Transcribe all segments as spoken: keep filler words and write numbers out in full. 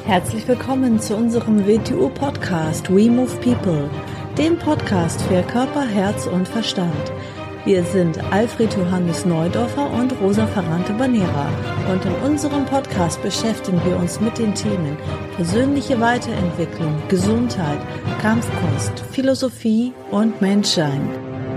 Herzlich willkommen zu unserem W T U-Podcast We Move People, dem Podcast für Körper, Herz und Verstand. Wir sind Alfred Johannes Neudorfer und Rosa Ferrante-Banera und in unserem Podcast beschäftigen wir uns mit den Themen persönliche Weiterentwicklung, Gesundheit, Kampfkunst, Philosophie und Menschsein.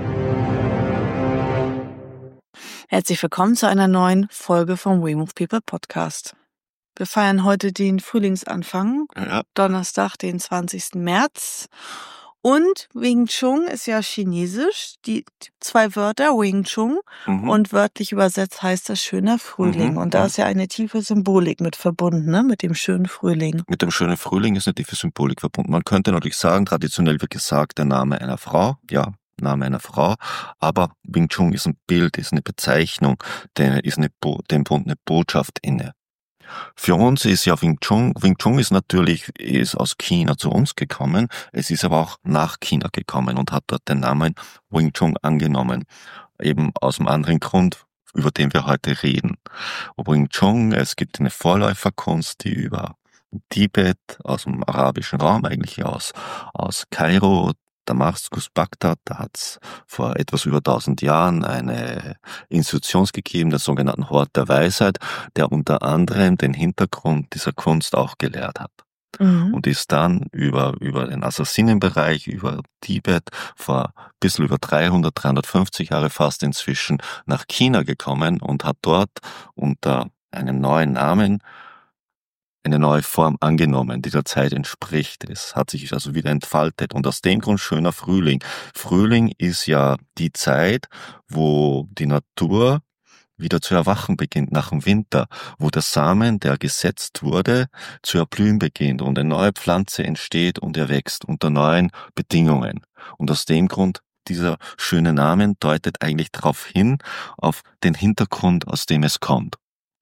Herzlich willkommen zu einer neuen Folge vom We Move People Podcast. Wir feiern heute den Frühlingsanfang, ja. Donnerstag, den zwanzigsten März. Und Wing Chun ist ja chinesisch, die zwei Wörter, Wing Chun, mhm. und wörtlich übersetzt heißt das schöner Frühling. Mhm. Und da ist ja eine tiefe Symbolik mit verbunden, ne? Mit dem schönen Frühling. Mit dem schönen Frühling ist eine tiefe Symbolik verbunden. Man könnte natürlich sagen, traditionell wird gesagt, der Name einer Frau, ja, Name einer Frau, aber Wing Chun ist ein Bild, ist eine Bezeichnung, der ist eine, Bo- dem wohnt eine Botschaft inne. Für uns ist ja Wing Chun, Wing Chun ist natürlich, ist aus China zu uns gekommen, es ist aber auch nach China gekommen und hat dort den Namen Wing Chun angenommen. Eben aus einem anderen Grund, über den wir heute reden. Wing Chun, es gibt eine Vorläuferkunst, die über Tibet, aus dem arabischen Raum, eigentlich aus, aus Kairo, Damaskus, Bagdad, da hat es vor etwas über tausend Jahren eine Institution gegeben, den sogenannten Hort der Weisheit, der unter anderem den Hintergrund dieser Kunst auch gelehrt hat. Mhm. Und ist dann über, über den Assassinenbereich, über Tibet, vor ein bisschen über dreihundert, dreihundertfünfzig Jahre fast inzwischen nach China gekommen und hat dort unter einem neuen Namen eine neue Form angenommen, die der Zeit entspricht. Es hat sich also wieder entfaltet und aus dem Grund schöner Frühling. Frühling ist ja die Zeit, wo die Natur wieder zu erwachen beginnt nach dem Winter, wo der Samen, der gesetzt wurde, zu erblühen beginnt und eine neue Pflanze entsteht und erwächst unter neuen Bedingungen. Und aus dem Grund dieser schöne Name deutet eigentlich darauf hin, auf den Hintergrund, aus dem es kommt.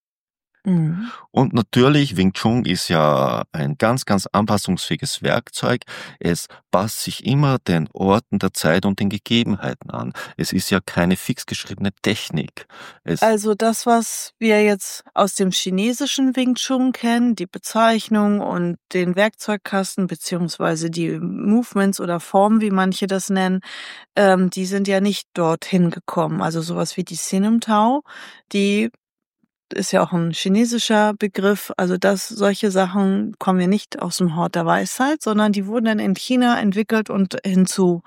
Mhm. Und natürlich, Wing Chun ist ja ein ganz, ganz anpassungsfähiges Werkzeug. Es passt sich immer den Orten der Zeit und den Gegebenheiten an. Es ist ja keine fix geschriebene Technik. Es also das, was wir jetzt aus dem chinesischen Wing Chun kennen, die Bezeichnung und den Werkzeugkasten beziehungsweise die Movements oder Formen, wie manche das nennen, ähm, die sind ja nicht dorthin gekommen. Also sowas wie die Sinem Tao, die ist ja auch ein chinesischer Begriff, also das, solche Sachen kommen ja nicht aus dem Hort der Weisheit, sondern die wurden dann in China entwickelt und hinzu,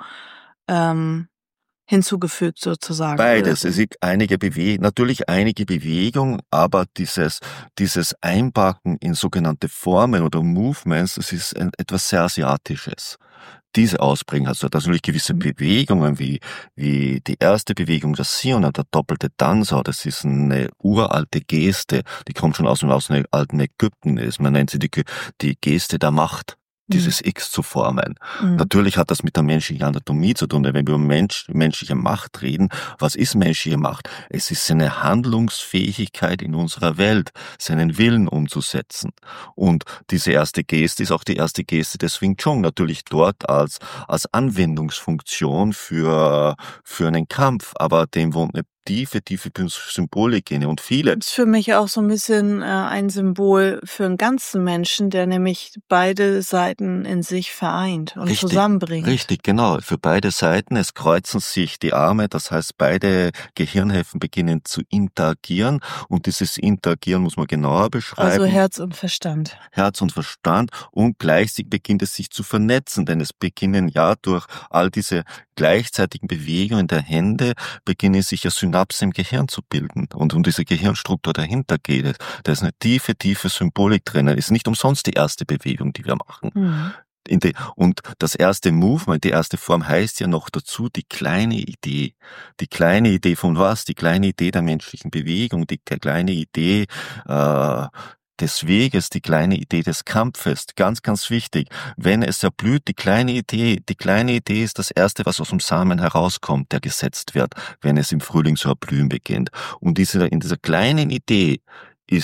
ähm, hinzugefügt sozusagen. Beides, es gibt einige Bewegungen, natürlich einige Bewegungen, aber dieses, dieses Einpacken in sogenannte Formen oder Movements, das ist ein, etwas sehr Asiatisches. Diese Ausprägung hat also natürlich gewisse Bewegungen, wie, wie die erste Bewegung, das Siona, der doppelte Danzao, das ist eine uralte Geste, die kommt schon aus, aus dem alten Ägypten, man nennt sie die, die Geste der Macht. Dieses X zu formen. Mhm. Natürlich hat das mit der menschlichen Anatomie zu tun, wenn wir über Mensch, menschliche Macht reden. Was ist menschliche Macht? Es ist seine Handlungsfähigkeit in unserer Welt, seinen Willen umzusetzen. Und diese erste Geste ist auch die erste Geste des Wing Chun, natürlich dort als, als Anwendungsfunktion für, für einen Kampf, aber dem wohnt eine tiefe, tiefe Symbolik inne und viele. Das ist für mich auch so ein bisschen äh, ein Symbol für einen ganzen Menschen, der nämlich beide Seiten in sich vereint und richtig, zusammenbringt. Richtig, genau. Für beide Seiten, es kreuzen sich die Arme, das heißt, beide Gehirnhälften beginnen zu interagieren und dieses Interagieren muss man genauer beschreiben. Also Herz und Verstand. Herz und Verstand und gleichzeitig beginnt es sich zu vernetzen, denn es beginnen ja durch all diese gleichzeitigen Bewegungen der Hände, beginnen sich ja Synapsen im Gehirn zu bilden. Und um diese Gehirnstruktur dahinter geht es. Da ist eine tiefe, tiefe Symbolik drin. Es ist nicht umsonst die erste Bewegung, die wir machen. Mhm. In die, und das erste Movement, die erste Form heißt ja noch dazu die kleine Idee. Die kleine Idee von was? Die kleine Idee der menschlichen Bewegung, die kleine Idee äh, des Weges, die kleine Idee des Kampfes, ganz, ganz wichtig. Wenn es erblüht, die kleine Idee, die kleine Idee ist das Erste, was aus dem Samen herauskommt, der gesetzt wird, wenn es im Frühling zu erblühen beginnt. Und diese, in dieser kleinen Idee ist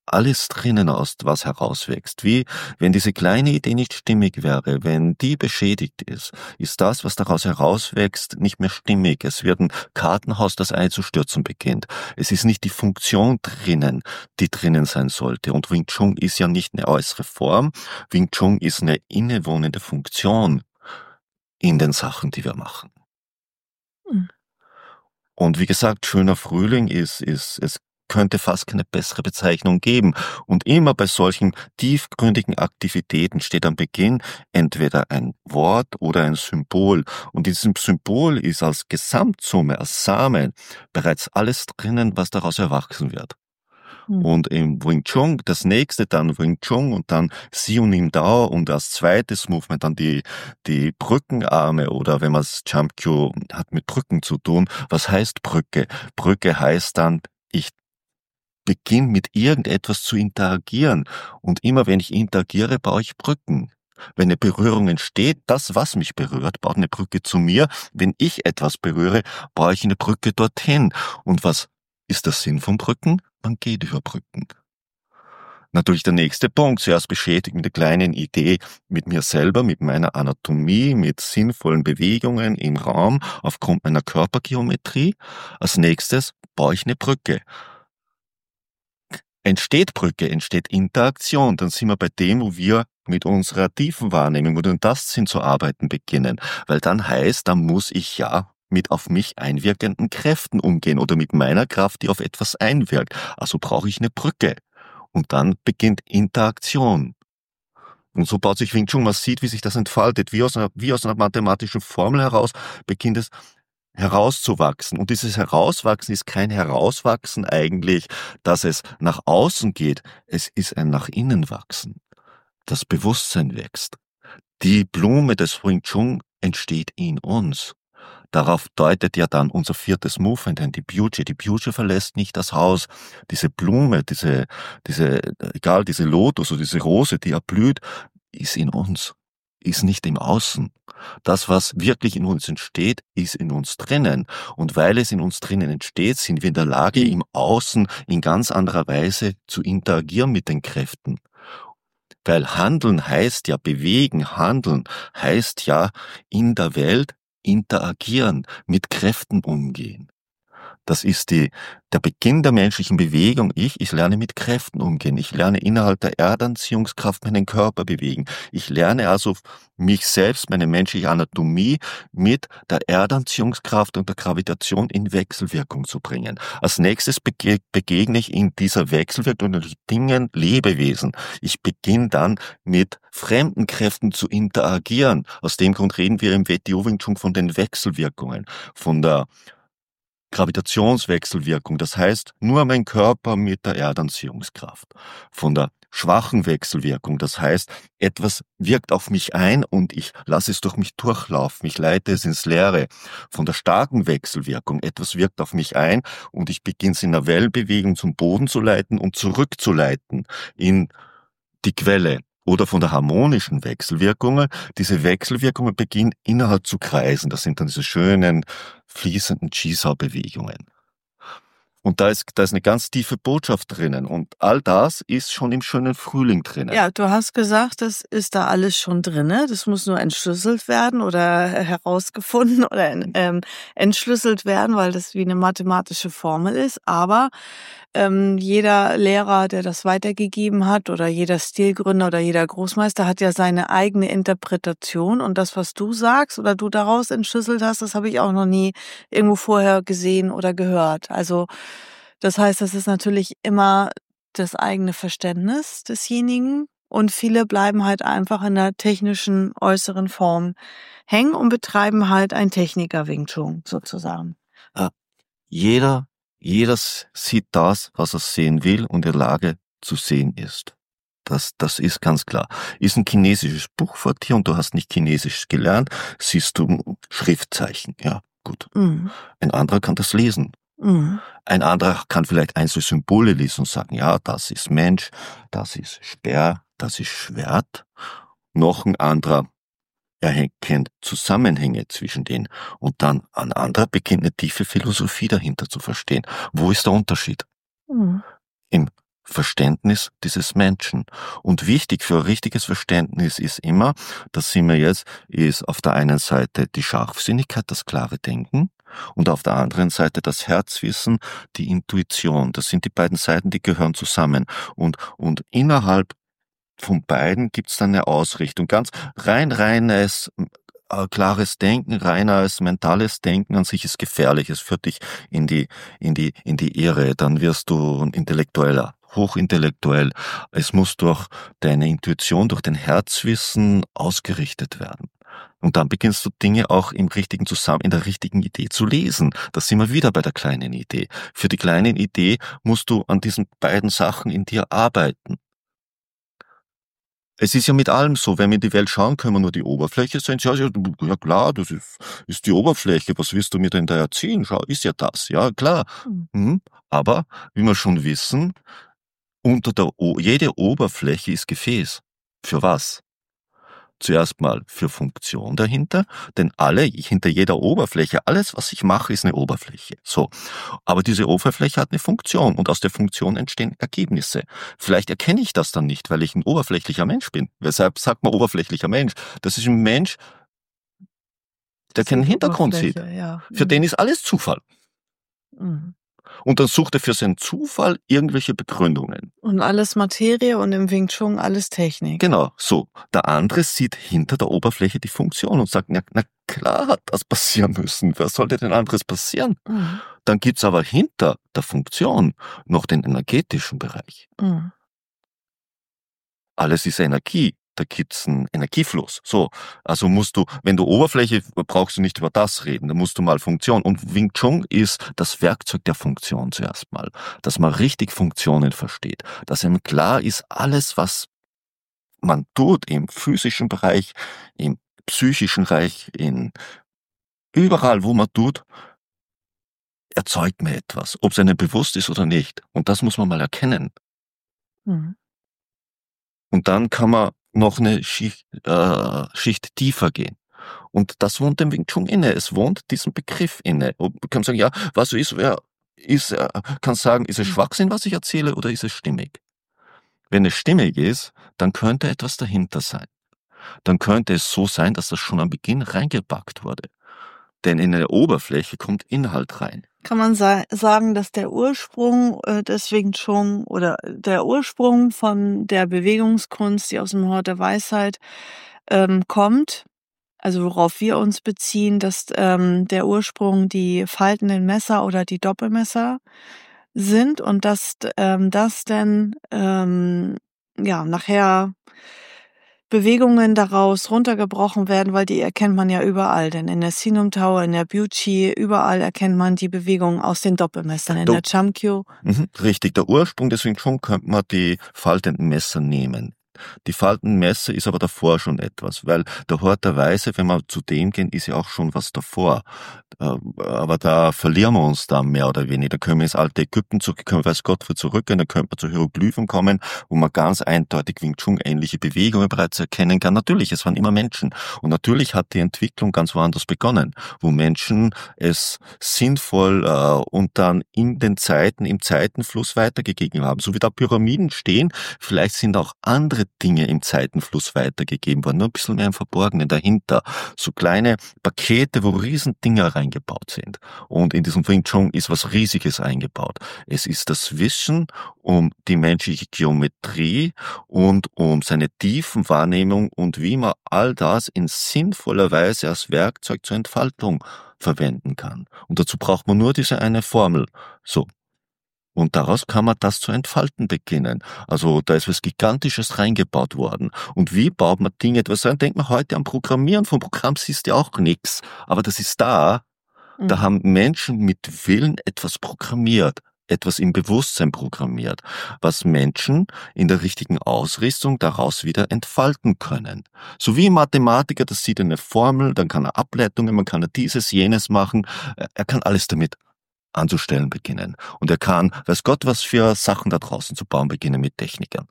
alles drinnen aus, was herauswächst. Wie wenn diese kleine Idee nicht stimmig wäre, wenn die beschädigt ist, ist das, was daraus herauswächst, nicht mehr stimmig. Es wird ein Kartenhaus, das einzustürzen beginnt. Es ist nicht die Funktion drinnen, die drinnen sein sollte. Und Wing Chun ist ja nicht eine äußere Form. Wing Chun ist eine innewohnende Funktion in den Sachen, die wir machen. Hm. Und wie gesagt, schöner Frühling ist, ist, es könnte fast keine bessere Bezeichnung geben. Und immer bei solchen tiefgründigen Aktivitäten steht am Beginn entweder ein Wort oder ein Symbol. Und in diesem Symbol ist als Gesamtsumme, als Samen bereits alles drinnen, was daraus erwachsen wird. Hm. Und im Wing Chun, das nächste dann Wing Chun und dann Siu Nim Dao und als zweites Movement dann die, die Brückenarme oder wenn man es Jump Kyu hat mit Brücken zu tun. Was heißt Brücke? Brücke heißt dann, ich beginne mit irgendetwas zu interagieren. Und immer wenn ich interagiere, baue ich Brücken. Wenn eine Berührung entsteht, das, was mich berührt, baut eine Brücke zu mir. Wenn ich etwas berühre, baue ich eine Brücke dorthin. Und was ist der Sinn von Brücken? Man geht über Brücken. Natürlich der nächste Punkt, zuerst beschäftigt mit der kleinen Idee mit mir selber, mit meiner Anatomie, mit sinnvollen Bewegungen im Raum aufgrund meiner Körpergeometrie. Als nächstes baue ich eine Brücke. Entsteht Brücke, entsteht Interaktion, dann sind wir bei dem, wo wir mit unserer tiefen Wahrnehmung und das Sinn zu arbeiten beginnen. Weil dann heißt, dann muss ich ja mit auf mich einwirkenden Kräften umgehen oder mit meiner Kraft, die auf etwas einwirkt. Also brauche ich eine Brücke. Und dann beginnt Interaktion. Und so baut sich Wing Chun, man sieht, wie sich das entfaltet. Wie aus einer, wie aus einer mathematischen Formel heraus beginnt es herauszuwachsen. Und dieses Herauswachsen ist kein Herauswachsen eigentlich, dass es nach außen geht. Es ist ein nach innen wachsen. Das Bewusstsein wächst. Die Blume des Wing Chun entsteht in uns. Darauf deutet ja dann unser viertes Movement hin, die Byuji. Die Byuji verlässt nicht das Haus. Diese Blume, diese, diese, egal, diese Lotus oder diese Rose, die erblüht, ist in uns, ist nicht im Außen. Das, was wirklich in uns entsteht, ist in uns drinnen. Und weil es in uns drinnen entsteht, sind wir in der Lage, im Außen in ganz anderer Weise zu interagieren mit den Kräften. Weil Handeln heißt ja bewegen, Handeln heißt ja in der Welt interagieren, mit Kräften umgehen. Das ist die, der Beginn der menschlichen Bewegung. Ich, ich lerne mit Kräften umgehen. Ich lerne innerhalb der Erdanziehungskraft meinen Körper bewegen. Ich lerne also mich selbst, meine menschliche Anatomie mit der Erdanziehungskraft und der Gravitation in Wechselwirkung zu bringen. Als nächstes bege- begegne ich in dieser Wechselwirkung den Dingen Lebewesen. Ich beginne dann mit fremden Kräften zu interagieren. Aus dem Grund reden wir im W T O Wing Chun von den Wechselwirkungen, von der Gravitationswechselwirkung, das heißt nur mein Körper mit der Erdanziehungskraft. Von der schwachen Wechselwirkung, das heißt etwas wirkt auf mich ein und ich lasse es durch mich durchlaufen, ich leite es ins Leere. Von der starken Wechselwirkung, etwas wirkt auf mich ein und ich beginne es in einer Wellenbewegung zum Boden zu leiten und zurückzuleiten in die Quelle. Oder von der harmonischen Wechselwirkungen. Diese Wechselwirkungen beginnen innerhalb zu kreisen. Das sind dann diese schönen, fließenden Jigsaw-Bewegungen. Und da ist, da ist eine ganz tiefe Botschaft drinnen. Und all das ist schon im schönen Frühling drinnen. Ja, du hast gesagt, das ist da alles schon drinne. Das muss nur entschlüsselt werden oder herausgefunden oder ähm, entschlüsselt werden, weil das wie eine mathematische Formel ist. Aber ähm, jeder Lehrer, der das weitergegeben hat oder jeder Stilgründer oder jeder Großmeister hat ja seine eigene Interpretation. Und das, was du sagst oder du daraus entschlüsselt hast, das habe ich auch noch nie irgendwo vorher gesehen oder gehört. Also das heißt, das ist natürlich immer das eigene Verständnis desjenigen und viele bleiben halt einfach in der technischen äußeren Form hängen und betreiben halt ein Techniker-Wing Chun sozusagen. Ja, jeder, jeder sieht das, was er sehen will und in der Lage zu sehen ist. Das, das ist ganz klar. Ist ein chinesisches Buch vor dir und du hast nicht Chinesisch gelernt, siehst du Schriftzeichen. Ja, gut. Mhm. Ein anderer kann das lesen. Mhm. Ein anderer kann vielleicht einzelne Symbole lesen und sagen, ja, das ist Mensch, das ist Speer, das ist Schwert. Noch ein anderer erkennt Zusammenhänge zwischen denen. Und dann ein anderer beginnt eine tiefe Philosophie dahinter zu verstehen. Wo ist der Unterschied? Mhm. Im Verständnis dieses Menschen. Und wichtig für ein richtiges Verständnis ist immer, das sind wir jetzt, ist auf der einen Seite die Scharfsinnigkeit, das klare Denken und auf der anderen Seite das Herzwissen, die Intuition. Das sind die beiden Seiten, die gehören zusammen. Und, und innerhalb von beiden gibt's dann eine Ausrichtung. Ganz rein, reines, äh, klares Denken, reines mentales Denken an sich ist gefährlich. Es führt dich in die, in die, in die Irre. Dann wirst du ein Intellektueller. Hochintellektuell. Es muss durch deine Intuition, durch dein Herzwissen ausgerichtet werden. Und dann beginnst du Dinge auch im richtigen Zusammen, in der richtigen Idee zu lesen. Da sind wir wieder bei der kleinen Idee. Für die kleine Idee musst du an diesen beiden Sachen in dir arbeiten. Es ist ja mit allem so, wenn wir in die Welt schauen, können wir nur die Oberfläche sehen. Ja, ja, ja klar, das ist, ist die Oberfläche. Was willst du mir denn da erzählen? Schau, ist ja das. Ja, klar. Mhm. Aber, wie wir schon wissen, unter der o- jede Oberfläche ist Gefäß. Für was? Zuerst mal für Funktion dahinter, denn alle, hinter jeder Oberfläche, alles, was ich mache, ist eine Oberfläche. So. Aber diese Oberfläche hat eine Funktion und aus der Funktion entstehen Ergebnisse. Vielleicht erkenne ich das dann nicht, weil ich ein oberflächlicher Mensch bin. Weshalb sagt man oberflächlicher Mensch? Das ist ein Mensch, der keinen Hintergrund sieht. Ja. Für Mhm. den ist alles Zufall. Mhm. Und dann sucht er für seinen Zufall irgendwelche Begründungen. Und alles Materie und im Wing Chun alles Technik. Genau, so. Der andere sieht hinter der Oberfläche die Funktion und sagt, na, na klar hat das passieren müssen. Was sollte denn anderes passieren? Mhm. Dann gibt's aber hinter der Funktion noch den energetischen Bereich. Mhm. Alles ist Energie. Da gibt's einen Energiefluss. So, also musst du, wenn du Oberfläche, brauchst du nicht über das reden, da musst du mal Funktion. Und Wing Chun ist das Werkzeug der Funktion zuerst mal. Dass man richtig Funktionen versteht. Dass einem klar ist, alles, was man tut im physischen Bereich, im psychischen Bereich, in überall, wo man tut, erzeugt mir etwas. Ob es einem bewusst ist oder nicht. Und das muss man mal erkennen. Mhm. Und dann kann man noch eine Schicht, äh, Schicht tiefer gehen. Und das wohnt dem Wing Chun inne. Es wohnt diesem Begriff inne. Und man kann sagen, ja, was so ist, ja, ist, äh, kann sagen, ist es Schwachsinn, was ich erzähle, oder ist es stimmig? Wenn es stimmig ist, dann könnte etwas dahinter sein. Dann könnte es so sein, dass das schon am Beginn reingepackt wurde. Denn in der Oberfläche kommt Inhalt rein. Kann man sa- sagen, dass der Ursprung äh, des Wing Chun oder der Ursprung von der Bewegungskunst, die aus dem Hort der Weisheit ähm, kommt, also worauf wir uns beziehen, dass ähm, der Ursprung die faltenden Messer oder die Doppelmesser sind und dass ähm, das dann ähm, ja nachher Bewegungen daraus runtergebrochen werden, weil die erkennt man ja überall. Denn in der Sinum Tower, in der Byuchi, überall erkennt man die Bewegung aus den Doppelmessern. In Do- der Chamkyo. Mhm, richtig, der Ursprung des Wing Chun könnte man die faltenden Messer nehmen. Die faltenden Messer ist aber davor schon etwas, weil der Hort der Weise, wenn wir zu dem gehen, ist ja auch schon was davor. Aber da verlieren wir uns dann mehr oder weniger. Da können wir ins alte Ägypten zurück, können wir weiß Gott für zurückgehen, da können wir zu Hieroglyphen kommen, wo man ganz eindeutig Wing Chun ähnliche Bewegungen bereits erkennen kann. Natürlich, es waren immer Menschen. Und natürlich hat die Entwicklung ganz woanders begonnen, wo Menschen es sinnvoll äh, und dann in den Zeiten, im Zeitenfluss weitergegeben haben. So wie da Pyramiden stehen, vielleicht sind auch andere Dinge im Zeitenfluss weitergegeben worden, nur ein bisschen mehr im Verborgenen dahinter. So kleine Pakete, wo riesen Dinger reingebaut sind. Und in diesem Wing Chun ist was Riesiges eingebaut. Es ist das Wissen um die menschliche Geometrie und um seine tiefen Wahrnehmung und wie man all das in sinnvoller Weise als Werkzeug zur Entfaltung verwenden kann. Und dazu braucht man nur diese eine Formel. So. Und daraus kann man das zu entfalten beginnen. Also da ist was Gigantisches reingebaut worden. Und wie baut man Dinge etwas rein? Denkt man heute am Programmieren. Vom Programm siehst du ja auch nichts. Aber das ist da. Mhm. Da haben Menschen mit Willen etwas programmiert. Etwas im Bewusstsein programmiert. Was Menschen in der richtigen Ausrüstung daraus wieder entfalten können. So wie ein Mathematiker, das sieht eine Formel, dann kann er Ableitungen, man kann dieses, jenes machen. Er kann alles damit anzustellen beginnen. Und er kann, weiß Gott, was für Sachen da draußen zu bauen beginnen mit Technikern.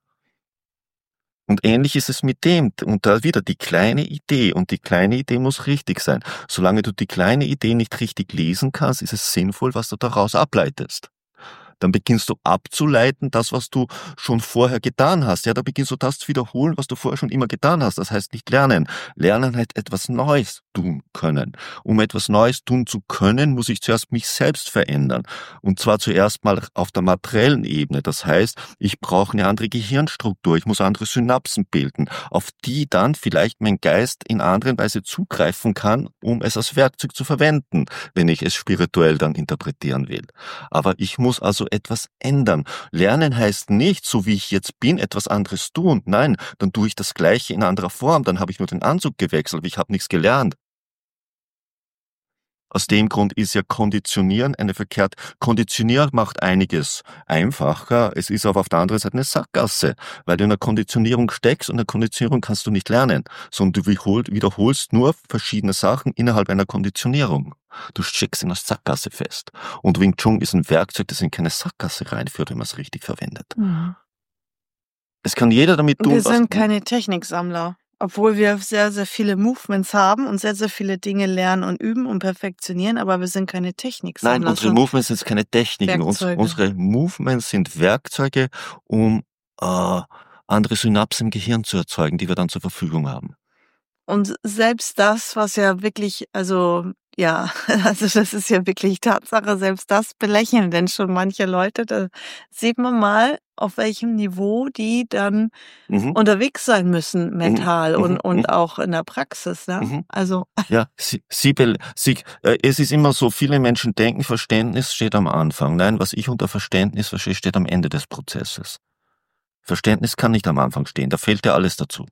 Und ähnlich ist es mit dem. Und da wieder die kleine Idee. Und die kleine Idee muss richtig sein. Solange du die kleine Idee nicht richtig lesen kannst, ist es sinnvoll, was du daraus ableitest. Dann beginnst du abzuleiten, das, was du schon vorher getan hast. Ja, da beginnst du das zu wiederholen, was du vorher schon immer getan hast. Das heißt nicht lernen. Lernen heißt etwas Neues tun können. Um etwas Neues tun zu können, muss ich zuerst mich selbst verändern. Und zwar zuerst mal auf der materiellen Ebene. Das heißt, ich brauche eine andere Gehirnstruktur. Ich muss andere Synapsen bilden, auf die dann vielleicht mein Geist in anderen Weise zugreifen kann, um es als Werkzeug zu verwenden, wenn ich es spirituell dann interpretieren will. Aber ich muss also etwas ändern. Lernen heißt nicht, so wie ich jetzt bin, etwas anderes tun. Nein, dann tue ich das Gleiche in anderer Form. Dann habe ich nur den Anzug gewechselt, aber ich habe nichts gelernt. Aus dem Grund ist ja Konditionieren eine verkehrt. Konditionieren macht einiges einfacher. Es ist aber auf der anderen Seite eine Sackgasse, weil du in der Konditionierung steckst und in der Konditionierung kannst du nicht lernen, sondern du wiederholst nur verschiedene Sachen innerhalb einer Konditionierung. Du steckst in der Sackgasse fest. Und Wing Chun ist ein Werkzeug, das in keine Sackgasse reinführt, wenn man es richtig verwendet. Mhm. Es kann jeder damit tun, Wir was sind keine Techniksammler, obwohl wir sehr, sehr viele Movements haben und sehr, sehr viele Dinge lernen und üben und perfektionieren, aber wir sind keine Techniksammler. Nein, unsere so Movements sind keine Techniken. Uns, Werkzeuge. unsere Movements sind Werkzeuge, um äh, andere Synapsen im Gehirn zu erzeugen, die wir dann zur Verfügung haben. Und selbst das, was ja wirklich, also ja, also das ist ja wirklich Tatsache, selbst das belächeln denn schon manche Leute. Da sieht man mal, auf welchem Niveau die dann Mhm. unterwegs sein müssen, mental Mhm. und, Mhm. und auch in der Praxis. Ne? Mhm. Also Ja, sie, sie, bel- sie, äh, es ist immer so, viele Menschen denken, Verständnis steht am Anfang. Nein, was ich unter Verständnis verstehe, steht am Ende des Prozesses. Verständnis kann nicht am Anfang stehen, da fehlt ja alles dazu.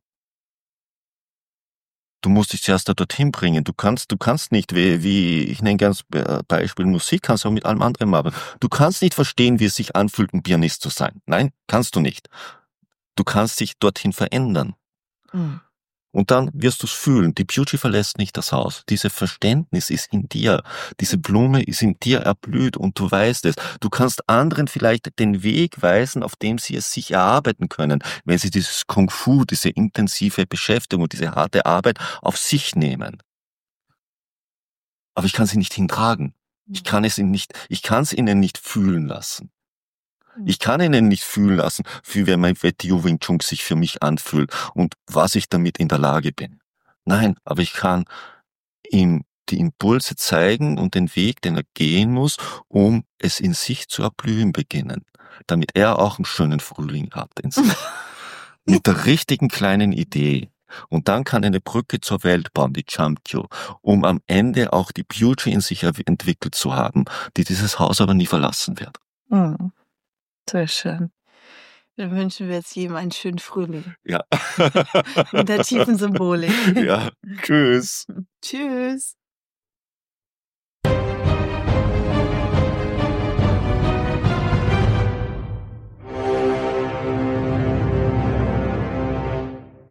Du musst dich zuerst da dorthin bringen. Du kannst, du kannst nicht, wie, wie ich nenne ganz Beispiel Musik, kannst du auch mit allem anderen machen. Du kannst nicht verstehen, wie es sich anfühlt, ein Pianist zu sein. Nein, kannst du nicht. Du kannst dich dorthin verändern. Mhm. Und dann wirst du es fühlen. Die Beauty verlässt nicht das Haus. Dieses Verständnis ist in dir. Diese Blume ist in dir erblüht und du weißt es. Du kannst anderen vielleicht den Weg weisen, auf dem sie es sich erarbeiten können, wenn sie dieses Kung Fu, diese intensive Beschäftigung und diese harte Arbeit auf sich nehmen. Aber ich kann sie nicht hintragen. Ich kann es ihnen nicht, ich kann es ihnen nicht fühlen lassen. Ich kann ihnen nicht fühlen lassen, wie mein Wettiu Wing Chun sich für mich anfühlt und was ich damit in der Lage bin. Nein, aber ich kann ihm die Impulse zeigen und den Weg, den er gehen muss, um es in sich zu erblühen beginnen, damit er auch einen schönen Frühling hat in sich. Mit der richtigen kleinen Idee. Und dann kann er eine Brücke zur Welt bauen, die Chamkyo, um am Ende auch die Beauty in sich entwickelt zu haben, die dieses Haus aber nie verlassen wird. Mhm. Sehr schön. Dann wünschen wir jetzt jedem einen schönen Frühling. Ja. Mit der tiefen Symbolik. Ja, tschüss. Tschüss.